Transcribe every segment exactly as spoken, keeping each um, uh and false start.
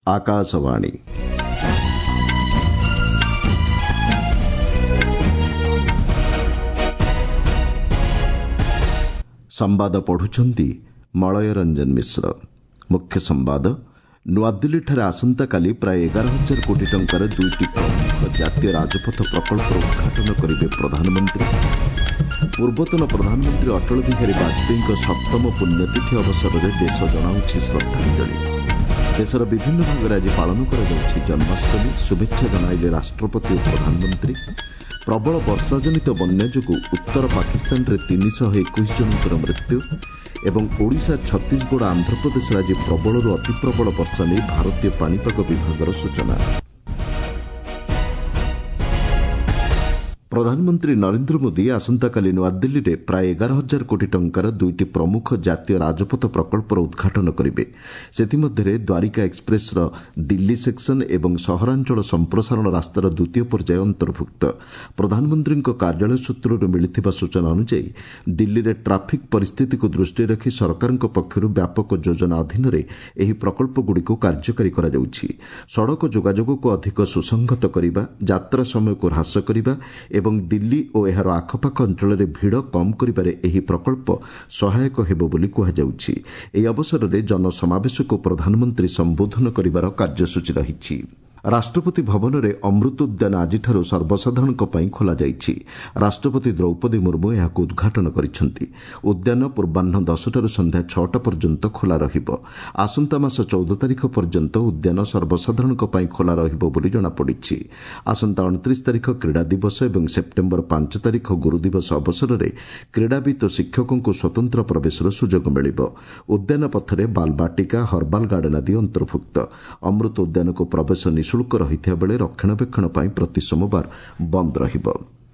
आकाशवाणी संवाद पढ़ुछंती मलय रंजन मिश्र। मुख्य संवाद नुआदिल्ली आसंता काली प्राय एगार हजार कोटी टंकार दुईटी प्रमुख जातीय राजपथ प्रकल्प उद्घाटन करेंगे प्रधानमंत्री। पूर्वतन प्रधानमंत्री अटल बिहारी वाजपेयी सप्तम पुण्यतिथि अवसर में देश जनाऊँछि श्रद्धांजलि। देशर विभिन्न भाग आज पालन कर जन्माष्टमी। शुभेच्छा जनाइले राष्ट्रपति और प्रधानमंत्री। प्रबल वर्षा जनित बन्या जोगु उत्तर पाकिस्तान रे तीन सौ इक्कीस जनकर मृत्यु एवं ओडिशा छत्तीसगढ़ आंध्रप्रदेश आज प्रबलरू अति प्रबल वर्षा नहीं भारतीय पाणीपाग विभाग सूचना। प्रधानमंत्री नरेंद्र मोदी आसंता काली नुआदिल्ली में प्राय एगार हजार कोटी टंकार दुईटी प्रमुख जातीय राजपथ प्रकल्पर उद्घाटन करेंगे। सेथिमध्यरे द्वारिका एक्सप्रेस दिल्ली सेक्शन एवं सहरांचल संप्रसारण रास्तार द्वितीय पर्याय अंतर्भुक्त। प्रधानमंत्री कार्यालय सूत्रରୁ मिलिथिबा सूचना अनुसार दिल्ली में ट्राफिक परिस्थिति को दृष्टि रखी सरकार पक्षरु व्यापक योजना अधीन एही प्रकल्पगुड़िक कार्यकारी करा जाउछि। सड़क जोगाजोग को अधिक सुसंगत करिबा, यात्रा समय को ह्रास करिबा एवं दिल्ली और एहार आखपाख अंचल में भिड़ कम करिबारे एही प्रकल्प सहायक हेबो बोली कुहाଯାଉଛି। ଏହି ଅବସରରେ जनसमावेश को प्रधानमंत्री संबोधन करिबार कार्यसूची रहिछि। राष्ट्रपति भवन में अमृत उद्यान आज सर्वसाधारण खोल जाइछि। राष्ट्रपति द्रौपदी मुर्मू यह उद्घाटन करिसेंति। उद्यान पूर्वाह्न दसटार संध्या छटा पर्यंत खोला रहिबो। आसंता मास चौदह तारिख पर्यंत उद्यान सर्वसाधारण खोला रहिबो बोली जଣାपड़िछि। आसंता उनतीस तारिख क्रीड़ा दिवस और सेप्टेम्बर पांच तारिख गुरु दिवस अवसर में क्रीड़ाविद और शिक्षकों को स्वतंत्र प्रवेशर सुजोग मिलिबो। उद्यान पथरे बालबाटिका, हर्बाल गार्डन आदि अंतर्भुक्त। अमृत उद्यान को प्रवेश निःशुल्क रहिथिया बेले रक्षणाबेक्षण पाई प्रति सोमवार बंद रहिबो।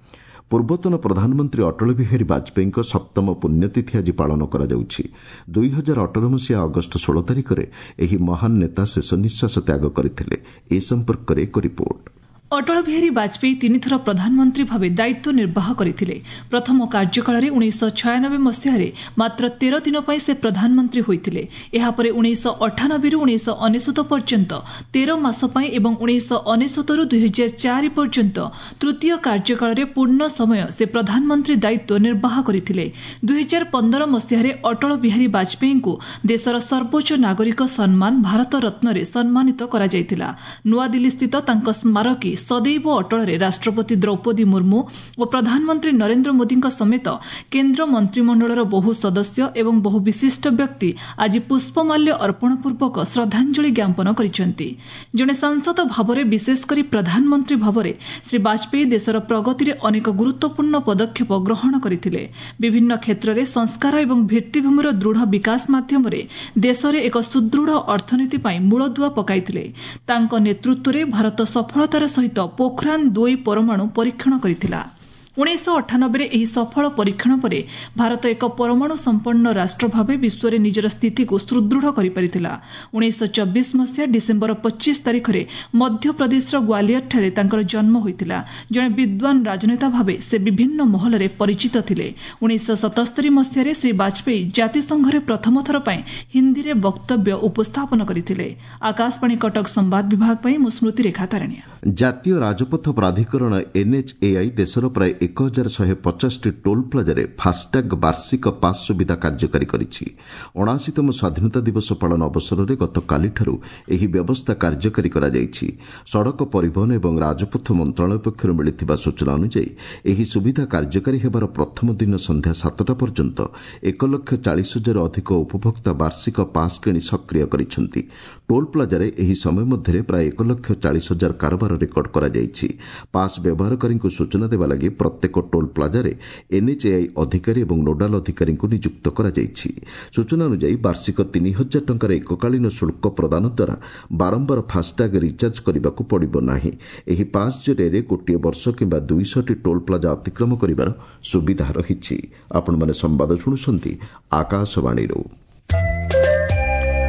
पूर्वतन प्रधानमंत्री अटल बिहारी वाजपेयी सप्तम पुण्यतिथि आज पालन करा जाउछि। दुई हजार अठर मसीहा अगस्ट षोल तारिख में एही महान नेता शेष निश्वास त्याग करथिले। ए संपर्क में एक रिपोर्ट। अटल बिहारी वाजपेयी तीन थर प्रधानमंत्री भाव दायित्व निर्वाह करथिले। प्रथम कार्यकाल उन्नीस छयानबे मसीह मात्र तेरह दिन पर से प्रधानमंत्री होइथिले। एहापरे उन्नीस अठानबे रु उन्नीस अनेशत पर्यंत तेरह मास पई एवं उन्नीस अनेशत रु दुई हजार चार पर्यंत तृतीय कार्यकाल पूर्ण समय से प्रधानमंत्री दायित्व निर्वाह करथिले। दुई हजार पंद्रह मसीह अटल बिहारी वाजपेयी को देशर सर्वोच्च नागरिक सम्मान भारत रत्न सम्मानित करा जायतिला। नुआदिल्ली स्थित तांको स्मारकी सदैव अटल राष्ट्रपति द्रौपदी मुर्मू और प्रधानमंत्री नरेंद्र मोदी समेत केन्द्र मंत्रिमंडलर बहु सदस्य एवं बहु विशिष्ट व्यक्ति आज पुष्पमाल्य अर्पण पूर्वक श्रद्धांजलि ज्ञापन करिसेंति। जड़े सांसद भाव में विशेषकर प्रधानमंत्री भाव में श्री वाजपेयी देशर प्रगति में अनेक गुरुत्वपूर्ण पदक्षेप ग्रहण करथिले। विभिन्न क्षेत्र में संस्कार एवं भित्तिभूमिर दृढ़ विकास माध्यम देश में एक सुदृढ़ अर्थनीति मूलदुआ पकाइथिले। तांको नेतृत्व में भारत सफलतार सहित पोखरान दुई परमाणु परीक्षण करिथिला। उन्नीस अठानबे एही सफल परीक्षण पर भारत एक परमाणु संपन्न राष्ट्र भाव विश्व में निजर स्थिति को सुदृढ़ कर उन्नीस चौबीस मसीहा डिसेम्बर पच्चीस तारिख में मध्यप्रदेश ग्वालियर ठारे तांकर जन्म होइतिला। जड़े विद्वान राजनेता भाव से विभिन्न महल में परिचित थिले। उन्नीस सतस्तरी मसीह श्री वाजपेयी जातिसंघ प्रथम थर पर हिंदी में वक्तव्य उपस्थापन करथिले। आकाशवाणी कटक संवाद विभाग पर मु स्मृति रेखा तारणिया। जातीय राजपथ प्राधिकरण एनएचएआई देशर प्राय एक हजार शहे पचास टी टोल प्लाजा फास्टैग वार्षिक पास सुविधा कार्यकारी करिछि। अणाशीतम स्वाधीनता दिवस पालन अवसर में गतकालीठारू एही व्यवस्था कार्यकारी करा जाइछि। सड़क परिवहन एवं राजपथ मंत्रालय पक्षर मिलिथिबा सूचना अनुसार एही सुविधा कार्यकारी हेबार प्रथम दिन संध्या सातटा पर्यंत एक लक्ष चालीस हजार अधिक उपभोक्ता वार्षिक पास किणी सक्रिय करिसेंति। टोल प्लाजा एही समय मध्य प्राय एक लक्ष चालीस हजार कारोबार रेकर्ड करा जाइछि। पास व्यवहारकारी सूचना देवा लगी प्रत्येक टोल प्लाजा एनएचएआई अधिकारी और नोडाल अधिकारी नियुक्त करा जाइछि। सूचना अनुसार वार्षिक तीन हजार टंकार एककालीन शुल्क प्रदान द्वारा बारंबार फास्टैग रिचार्ज करने को पड़िब नाही। एही पास जरिए गोटे वर्ष किंबा दुईश टी टोल प्लाजा अतिक्रम करिबार सुविधा रहिछि। आपण माने संवाद शुणुछंती आकाशवाणी।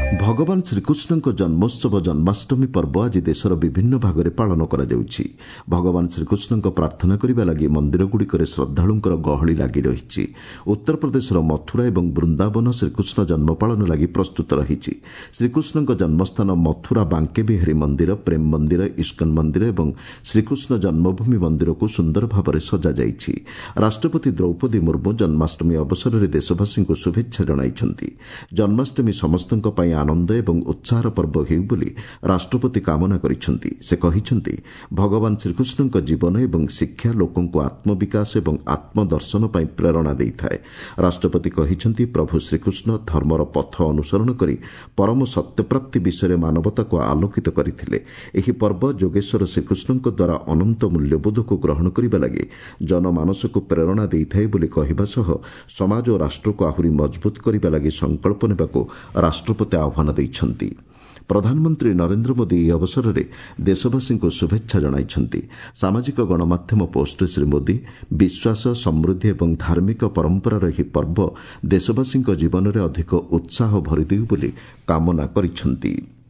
ଭଗବାନ ଶ୍ରୀକୃଷ୍ଣଙ୍କ ଜନ୍ମୋତ୍ସବ ଜନ୍ମାଷ୍ଟମୀ ପର୍ବ ଆଜି ଦେଶର ବିଭିନ୍ନ ଭାଗରେ ପାଳନ କରାଯାଉଛି। ଭଗବାନ ଶ୍ରୀକୃଷ୍ଣଙ୍କ ପ୍ରାର୍ଥନା କରିବା ଲାଗି ମନ୍ଦିରଗୁଡ଼ିକରେ ଶ୍ରଦ୍ଧାଳୁଙ୍କର ଗହଳି ଲାଗି ରହିଛି। ଉତ୍ତରପ୍ରଦେଶର ମଥୁରା ଏବଂ ବୃନ୍ଦାବନ ଶ୍ରୀକୃଷ୍ଣ ଜନ୍ମ ପାଳନ ଲାଗି ପ୍ରସ୍ତୁତ ରହିଛି। ଶ୍ରୀକୃଷ୍ଣଙ୍କ ଜନ୍ମସ୍ଥାନ ମଥୁରା ବାଙ୍କେ ବିହାରୀ ମନ୍ଦିର, ପ୍ରେମ ମନ୍ଦିର, ଇସ୍କନ ମନ୍ଦିର ଏବଂ ଶ୍ରୀକୃଷ୍ଣ ଜନ୍ମଭୂମି ମନ୍ଦିରକୁ ସୁନ୍ଦର ଭାବରେ ସଜାଯାଇଛି। ରାଷ୍ଟ୍ରପତି ଦ୍ରୌପଦୀ ମୁର୍ମୁ ଜନ୍ମାଷ୍ଟମୀ ଅବସରରେ ଦେଶବାସୀଙ୍କୁ ଶୁଭେଚ୍ଛା ଜଣାଇଛନ୍ତି। ଜନ୍ମାଷ୍ଟମୀ ସମସ୍ତଙ୍କ ପାଇଁ ଆନନ୍ଦ ଏବଂ ଉତ୍ସାହର ପର୍ବ ହେଉ ବୋଲି ରାଷ୍ଟ୍ରପତି କାମନା କରିଛନ୍ତି। ସେ କହିଛନ୍ତି, ଭଗବାନ ଶ୍ରୀକୃଷ୍ଣଙ୍କ ଜୀବନ ଏବଂ ଶିକ୍ଷା ଲୋକଙ୍କୁ ଆତ୍ମବିକାଶ ଏବଂ ଆତ୍ମଦର୍ଶନ ପାଇଁ ପ୍ରେରଣା ଦେଇଥାଏ। ରାଷ୍ଟ୍ରପତି କହିଛନ୍ତି, ପ୍ରଭୁ ଶ୍ରୀକୃଷ୍ଣ ଧର୍ମର ପଥ ଅନୁସରଣ କରି ପରମ ସତ୍ୟପ୍ରାପ୍ତି ବିଷୟରେ ମାନବତାକୁ ଆଲୋକିତ କରିଥିଲେ। ଏହି ପର୍ବ ଯୋଗେଶ୍ୱର ଶ୍ରୀକୃଷ୍ଣଙ୍କ ଦ୍ୱାରା ଅନନ୍ତ ମୂଲ୍ୟବୋଧକୁ ଗ୍ରହଣ କରିବା ଲାଗି ଜନମାନସକୁ ପ୍ରେରଣା ଦେଇଥାଏ ବୋଲି କହିବା ସହ ସମାଜ ଓ ରାଷ୍ଟ୍ରକୁ ଆହୁରି ମଜବୁତ କରିବା ଲାଗି ସଂକଳ୍ପ ନେବାକୁ ରାଷ୍ଟ୍ରପତି ଆହ୍ୱାନ ଦେଇଛନ୍ତି। ପ୍ରଧାନମନ୍ତ୍ରୀ ନରେନ୍ଦ୍ର ମୋଦି ଏହି ଅବସରରେ ଦେଶବାସୀଙ୍କୁ ଶୁଭେଚ୍ଛା ଜଣାଇଛନ୍ତି। ସାମାଜିକ ଗଣମାଧ୍ୟମ ପୋଷ୍ଟରେ ଶ୍ରୀ ମୋଦି ବିଶ୍ୱାସ, ସମୃଦ୍ଧି ଏବଂ ଧାର୍ମିକ ପରମ୍ପରାର ଏହି ପର୍ବ ଦେଶବାସୀଙ୍କ ଜୀବନରେ ଅଧିକ ଉତ୍ସାହ ଭରିଦେଉ ବୋଲି କାମନା କରିଛନ୍ତି।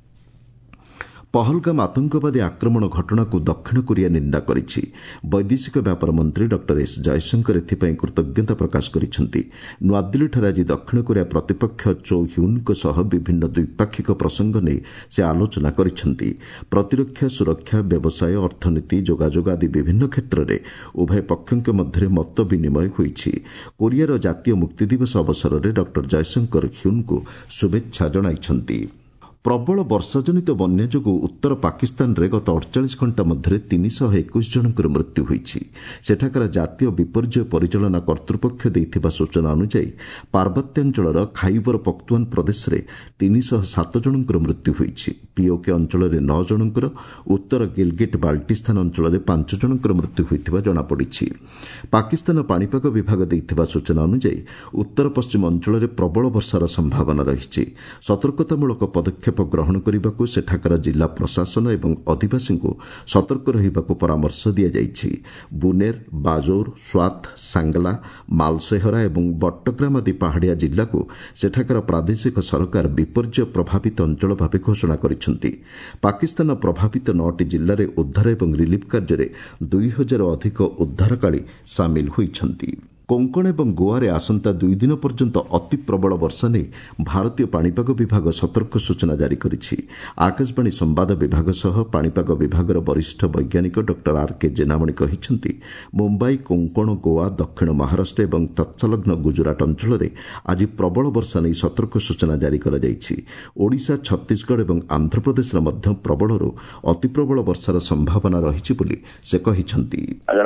ପହଲଗାମ ଆତଙ୍କବାଦୀ ଆକ୍ରମଣ ଘଟଣାକୁ ଦକ୍ଷିଣ କୋରିଆ ନିନ୍ଦା କରିଛି। ବୈଦେଶିକ ବ୍ୟାପାର ମନ୍ତ୍ରୀ ଡକ୍ଟର ଏସ୍ ଜୟଶଙ୍କର ଏଥିପାଇଁ କୃତଜ୍ଞତା ପ୍ରକାଶ କରିଛନ୍ତି। ନୂଆଦିଲ୍ଲୀଠାରେ ଆଜି ଦକ୍ଷିଣ କୋରିଆ ପ୍ରତିପକ୍ଷ ଚୋ ହ୍ୟୁନ୍ଙ୍କ ସହ ବିଭିନ୍ନ ଦ୍ୱିପାକ୍ଷିକ ପ୍ରସଙ୍ଗ ନେଇ ସେ ଆଲୋଚନା କରିଛନ୍ତି। ପ୍ରତିରକ୍ଷା, ସୁରକ୍ଷା, ବ୍ୟବସାୟ, ଅର୍ଥନୀତି, ଯୋଗାଯୋଗ ଆଦି ବିଭିନ୍ନ କ୍ଷେତ୍ରରେ ଉଭୟ ପକ୍ଷଙ୍କ ମଧ୍ୟରେ ମତ ବିନିମୟ ହୋଇଛି। କୋରିଆର ଜାତୀୟ ମୁକ୍ତି ଦିବସ ଅବସରରେ ଡକ୍ଟର ଜୟଶଙ୍କର ହ୍ୟୁନ୍ଙ୍କୁ ଶୁଭେଚ୍ଛା ଜଣାଇଛନ୍ତି। ପ୍ରବଳ ବର୍ଷାଜନିତ ବନ୍ୟା ଯୋଗୁଁ ଉତ୍ତର ପାକିସ୍ତାନରେ ଗତ ଅଡ଼ଚାଳିଶ ଘଣ୍ଟା ମଧ୍ୟରେ ତିନିଶହ ଏକୋଇଶ ଜଣଙ୍କର ମୃତ୍ୟୁ ହୋଇଛି। ସେଠାକାର ଜାତୀୟ ବିପର୍ଯ୍ୟୟ ପରିଚାଳନା କର୍ତ୍ତୃପକ୍ଷ ଦେଇଥିବା ସୂଚନା ଅନୁଯାୟୀ ପାର୍ବତ୍ୟାଞ୍ଚଳର ଖାଇବର ପଖ୍ତୁଆନ ପ୍ରଦେଶରେ ତିନିଶହ ସାତ ଜଣଙ୍କର ମୃତ୍ୟୁ ହୋଇଛି। ପିଓକେ ଅଞ୍ଚଳରେ ନଅ ଜଣଙ୍କର, ଉତ୍ତର ଗିଲଗିଟ୍ ବାଲ୍ଟିସ୍ତାନ ଅଞ୍ଚଳରେ ପାଞ୍ଚ ଜଣଙ୍କର ମୃତ୍ୟୁ ହୋଇଥିବା ଜଣାପଡ଼ିଛି। ପାକିସ୍ତାନ ପାଣିପାଗ ବିଭାଗ ଦେଇଥିବା ସୂଚନା ଅନୁଯାୟୀ ଉତ୍ତର ପଶ୍ଚିମ ଅଞ୍ଚଳରେ ପ୍ରବଳ ବର୍ଷାର ସମ୍ଭାବନା ରହିଛି। ସତର୍କତାମୂଳକ ପଦକ୍ଷେପ ଗ୍ରହଣ କରିବାକୁ ସେଠାକାର ଜିଲ୍ଲା ପ୍ରଶାସନ ଏବଂ ଅଧିବାସୀଙ୍କୁ ସତର୍କ ରହିବାକୁ ପରାମର୍ଶ ଦିଆଯାଇଛି। ବୁନେର, ବାଜୌର, ସ୍ୱାତ, ସାଙ୍ଗଲା, ମାଲସେହରା ଏବଂ ବଟ୍ଟଗ୍ରାମ ଆଦି ପାହାଡ଼ିଆ ଜିଲ୍ଲାକୁ ସେଠାକାର ପ୍ରାଦେଶିକ ସରକାର ବିପର୍ଯ୍ୟୟ ପ୍ରଭାବିତ ଅଞ୍ଚଳ ଭାବେ ଘୋଷଣା କରିଛନ୍ତି। ପାକିସ୍ତାନ ପ୍ରଭାବିତ ନଅଟି ଜିଲ୍ଲାରେ ଉଦ୍ଧାର ଏବଂ ରିଲିଫ୍ କାର୍ଯ୍ୟରେ ଦୁଇ ହଜାର ଅଧିକ ଉଦ୍ଧାରକାରୀ ସାମିଲ ହୋଇଛନ୍ତି। କୋଙ୍କଣ ଏବଂ ଗୋଆରେ ଆସନ୍ତା ଦୁଇ ଦିନ ପର୍ଯ୍ୟନ୍ତ ଅତି ପ୍ରବଳ ବର୍ଷା ନେଇ ଭାରତୀୟ ପାଣିପାଗ ବିଭାଗ ସତର୍କ ସୂଚନା ଜାରି କରିଛି। ଆକାଶବାଣୀ ସମ୍ବାଦ ବିଭାଗ ସହ ପାଣିପାଗ ବିଭାଗର ବରିଷ୍ଠ ବୈଜ୍ଞାନିକ ଡକ୍ଟର ଆର୍ କେ ଜେନାମଣି କହିଛନ୍ତି, ମୁମ୍ବାଇ, କୋଙ୍କଣ, ଗୋଆ, ଦକ୍ଷିଣ ମହାରାଷ୍ଟ୍ର ଏବଂ ତତ୍ସଲଗ୍ନ ଗୁଜରାଟ ଅଞ୍ଚଳରେ ଆଜି ପ୍ରବଳ ବର୍ଷା ନେଇ ସତର୍କ ସୂଚନା ଜାରି କରାଯାଇଛି। ଓଡ଼ିଶା, ଛତିଶଗଡ଼ ଏବଂ ଆନ୍ଧ୍ରପ୍ରଦେଶରେ ମଧ୍ୟ ପ୍ରବଳରୁ ଅତି ପ୍ରବଳ ବର୍ଷାର ସମ୍ଭାବନା ରହିଛି ବୋଲି ସେ କହିଛନ୍ତି।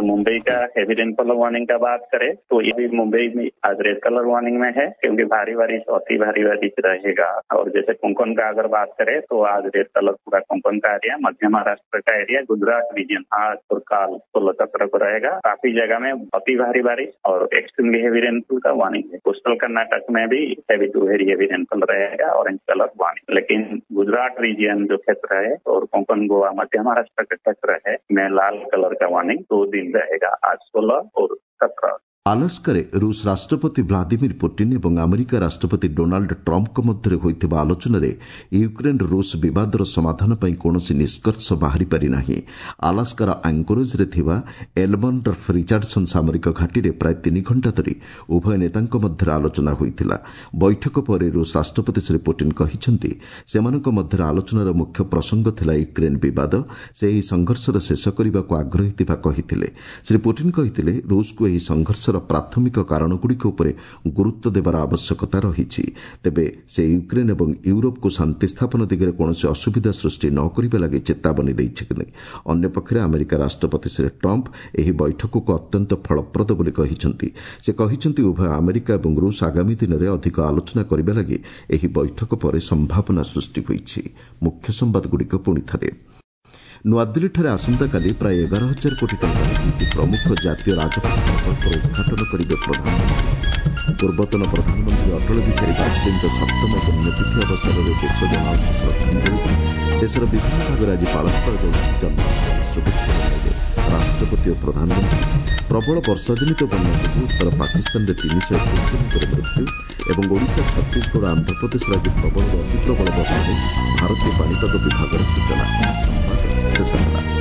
तो ये भी मुंबई में आज रेड कलर वार्निंग में है, क्योंकि भारी बारिश, अति भारी बारिश रहेगा। और जैसे कोंकण का अगर बात करें तो आज रेड कलर पूरा कोंकण का एरिया, मध्य महाराष्ट्र का एरिया, गुजरात रीजन आज और काल सोलह तक रहेगा। काफी जगह में अति भारी बारिश और एक्सट्रीमली हेवी रेनफॉल का वार्निंग है। कोस्टल कर्नाटक में भी heavy to very heavy rainfall रहेगा, ऑरेंज कलर वार्निंग। लेकिन गुजरात रीजन जो क्षेत्र है और कोंकण, गोवा, मध्य महाराष्ट्र का क्षेत्र है में लाल कलर का वार्निंग दो दिन रहेगा, आज सोलह और सत्रह। ଆଲାସ୍କାରେ ରୁଷ ରାଷ୍ଟ୍ରପତି ଭ୍ଲାଦିମିର୍ ପୁଟିନ୍ ଏବଂ ଆମେରିକା ରାଷ୍ଟ୍ରପତି ଡୋନାଲ୍ଡ ଟ୍ରମ୍ପଙ୍କ ମଧ୍ୟରେ ହୋଇଥିବା ଆଲୋଚନାରେ ୟୁକ୍ରେନ୍ ରୁଷ ବିବାଦର ସମାଧାନ ପାଇଁ କୌଣସି ନିଷ୍କର୍ଷ ବାହାରିପାରି ନାହିଁ। ଆଲାସ୍କାର ଆଙ୍କୋରେଜ୍ରେ ଥିବା ଏଲମଣ୍ଡର୍ଫ ରିଚାର୍ଡସନ୍ ସାମରିକ ଘାଟିରେ ପ୍ରାୟ ତିନି ଘଣ୍ଟା ଧରି ଉଭୟ ନେତାଙ୍କ ମଧ୍ୟରେ ଆଲୋଚନା ହୋଇଥିଲା। ବୈଠକ ପରେ ରୁଷ ରାଷ୍ଟ୍ରପତି ଶ୍ରୀ ପୁଟିନ୍ କହିଛନ୍ତି, ସେମାନଙ୍କ ମଧ୍ୟରେ ଆଲୋଚନାର ମୁଖ୍ୟ ପ୍ରସଙ୍ଗ ଥିଲା ୟୁକ୍ରେନ୍ ବିବାଦ। ସେ ଏହି ସଂଘର୍ଷର ଶେଷ କରିବାକୁ ଆଗ୍ରହୀ ଥିବା କହିଥିଲେ। ଶ୍ରୀ ପୁଟିନ୍ କହିଥିଲେ, ରୁଷକୁ ଏହି ସଂଘର୍ଷ ପ୍ରାଥମିକ କାରଣଗୁଡ଼ିକ ଉପରେ ଗୁରୁତ୍ୱ ଦେବାର ଆବଶ୍ୟକତା ରହିଛି। ତେବେ ସେ ୟୁକ୍ରେନ୍ ଏବଂ ୟୁରୋପକୁ ଶାନ୍ତି ସ୍ଥାପନ ଦିଗରେ କୌଣସି ଅସୁବିଧା ସୃଷ୍ଟି ନ କରିବା ଲାଗି ଚେତାବନୀ ଦେଇଛନ୍ତି। ଅନ୍ୟପକ୍ଷରେ ଆମେରିକା ରାଷ୍ଟ୍ରପତି ଶ୍ରୀ ଟ୍ରମ୍ପ ଏହି ବୈଠକକୁ ଅତ୍ୟନ୍ତ ଫଳପ୍ରଦ ବୋଲି କହିଛନ୍ତି। ସେ କହିଛନ୍ତି, ଉଭୟ ଆମେରିକା ଏବଂ ରୁଷ ଆଗାମୀ ଦିନରେ ଅଧିକ ଆଲୋଚନା କରିବା ଲାଗି ଏହି ବୈଠକ ପରେ ସମ୍ଭାବନା ସୃଷ୍ଟି ହୋଇଛି। ମୁଖ୍ୟ ସମ୍ବାଦଗୁଡ଼ିକ ପୁଣି ଥରେ। ନୂଆଦିଲ୍ଲୀଠାରେ ଆସନ୍ତାକାଲି ପ୍ରାୟ ଏଗାର ହଜାର କୋଟି ଟଙ୍କାର ଦୁଇଟି ପ୍ରମୁଖ ଜାତୀୟ ରାଜପଥ ପ୍ରକଳ୍ପର ଉଦ୍ଘାଟନ କରିବେ ପ୍ରଧାନମନ୍ତ୍ରୀ। ପୂର୍ବତନ ପ୍ରଧାନମନ୍ତ୍ରୀ ଅଟଳ ବିହାରୀ ବାଜପେୟୀଙ୍କ ସପ୍ତମ ପୁଣ୍ୟତିଥି ଅବସରରେ ଦେଶ ଜଣାଉଛି ଶ୍ରଦ୍ଧାଞ୍ଜଳି। ଦେଶର ବିଭିନ୍ନ ଭାଗରେ ଆଜି ପାଳନ କରାଯାଉଛି ଜନ୍ମାଷ୍ଟମୀ। ଶୁଭେଚ୍ଛା ଜଣାଇଲେ ରାଷ୍ଟ୍ରପତି ଓ ପ୍ରଧାନମନ୍ତ୍ରୀ। ପ୍ରବଳ ବର୍ଷାଜନିତ ବନ୍ୟା ଯୋଗୁଁ ଉତ୍ତର ପାକିସ୍ତାନରେ ତିନିଶହ ଏକୋଇଶ ଜଣଙ୍କର ମୃତ୍ୟୁ ଏବଂ ଓଡ଼ିଶା, ଛତିଶଗଡ଼ ଓ ଆନ୍ଧ୍ରପ୍ରଦେଶରେ ଆଜି ପ୍ରବଳରୁ ଅତି ପ୍ରବଳ ବର୍ଷା ନେଇ ଭାରତୀୟ ପାଣିପାଗ ବିଭାଗର ସୂଚନା। ଶେଷ ହେଲା।